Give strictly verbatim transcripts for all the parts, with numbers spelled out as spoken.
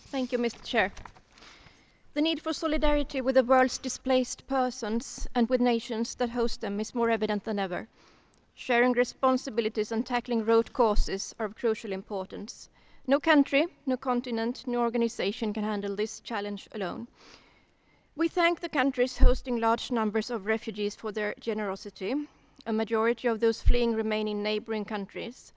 Thank you, Mister Chair. The need for solidarity with the world's displaced persons and with nations that host them is more evident than ever. Sharing responsibilities and tackling root causes are of crucial importance. No country, no continent, no organization can handle this challenge alone. We thank the countries hosting large numbers of refugees for their generosity. A majority of those fleeing remain in neighboring countries.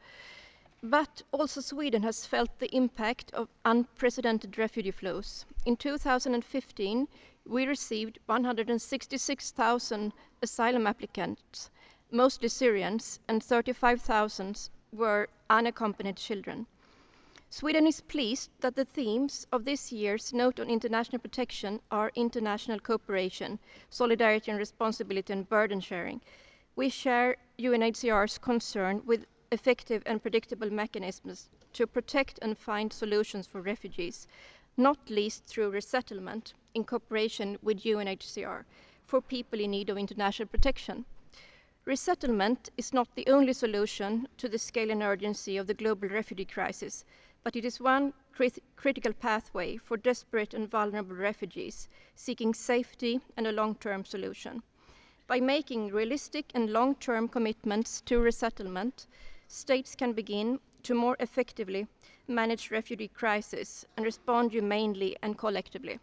But also Sweden has felt the impact of unprecedented refugee flows. In two thousand fifteen, we received one hundred sixty-six thousand asylum applicants, mostly Syrians, and thirty-five thousand were unaccompanied children. Sweden is pleased that the themes of this year's Note on International Protection are international cooperation, solidarity and responsibility, and burden sharing. We share U N H C R's concern with effective and predictable mechanisms to protect and find solutions for refugees, not least through resettlement in cooperation with U N H C R for people in need of international protection. Resettlement is not the only solution to the scale and urgency of the global refugee crisis, but it is one crit critical pathway for desperate and vulnerable refugees seeking safety and a long-term solution. By making realistic and long-term commitments to resettlement, states can begin to more effectively manage refugee crisis and respond humanely and collectively.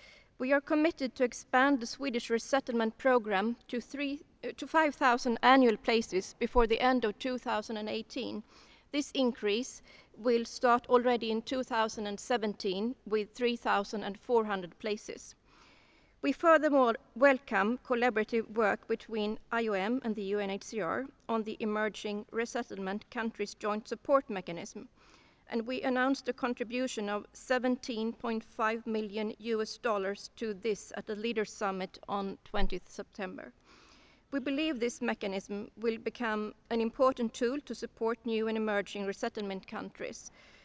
We are committed to expand the Swedish resettlement program to, three, uh, to five thousand annual places before the end of two thousand eighteen. This increase will start already in two thousand seventeen with three thousand four hundred places. We furthermore welcome collaborative work between I O M and the U N H C R on the emerging resettlement countries joint support mechanism, and we announced a contribution of seventeen point five million U S dollars to this at the Leaders Summit on twentieth September. We believe this mechanism will become an important tool to support new and emerging resettlement countries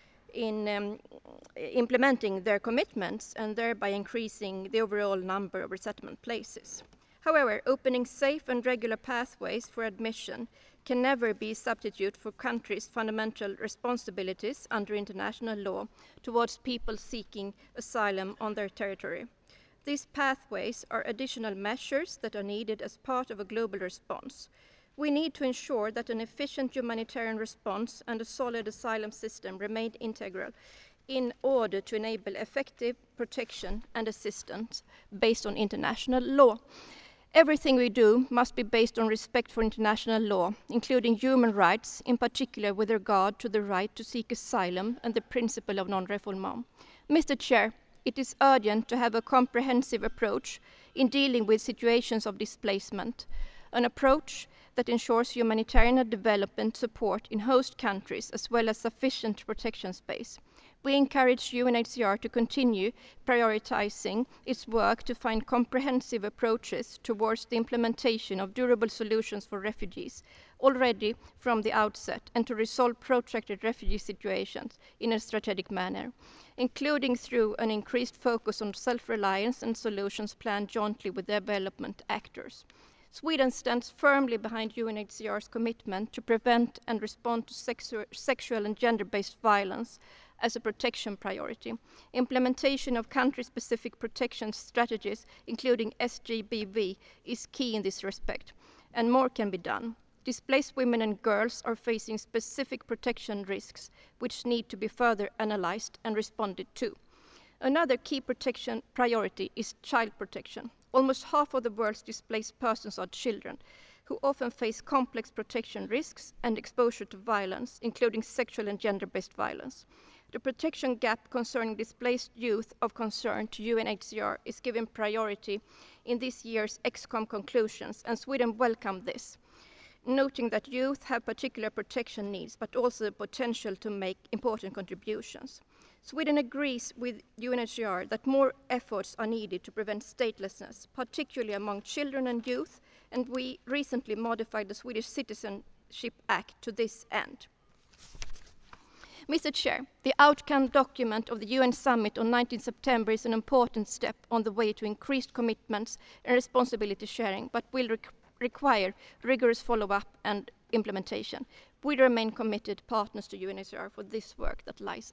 in um, implementing their commitments and thereby increasing the overall number of resettlement places. However, opening safe and regular pathways for admission can never be a substitute for countries' fundamental responsibilities under international law towards people seeking asylum on their territory. These pathways are additional measures that are needed as part of a global response. We need to ensure that an efficient humanitarian response and a solid asylum system remain integral in order to enable effective protection and assistance based on international law. Everything we do must be based on respect for international law, including human rights, in particular with regard to the right to seek asylum and the principle of non-refoulement. Mister Chair, it is urgent to have a comprehensive approach in dealing with situations of displacement, an approach that ensures humanitarian and development support in host countries as well as sufficient protection space. We encourage U N H C R to continue prioritizing its work to find comprehensive approaches towards the implementation of durable solutions for refugees already from the outset, and to resolve protracted refugee situations in a strategic manner, including through an increased focus on self-reliance and solutions planned jointly with development actors. Sweden stands firmly behind U N H C R's commitment to prevent and respond to sexu sexual and gender-based violence as a protection priority. Implementation of country-specific protection strategies, including S G B V, is key in this respect, and more can be done. Displaced women and girls are facing specific protection risks, which need to be further analyzed and responded to. Another key protection priority is child protection. Almost half of the world's displaced persons are children, who often face complex protection risks and exposure to violence, including sexual and gender-based violence. The protection gap concerning displaced youth of concern to U N H C R is given priority in this year's ExCom conclusions, and Sweden welcomed this, noting that youth have particular protection needs, but also the potential to make important contributions. Sweden agrees with U N H C R that more efforts are needed to prevent statelessness, particularly among children and youth, and we recently modified the Swedish Citizenship Act to this end. Mister Chair, the outcome document of the U N Summit on nineteenth September is an important step on the way to increased commitments and responsibility sharing, but will re require rigorous follow-up and implementation. We remain committed partners to U N H C R for this work that lies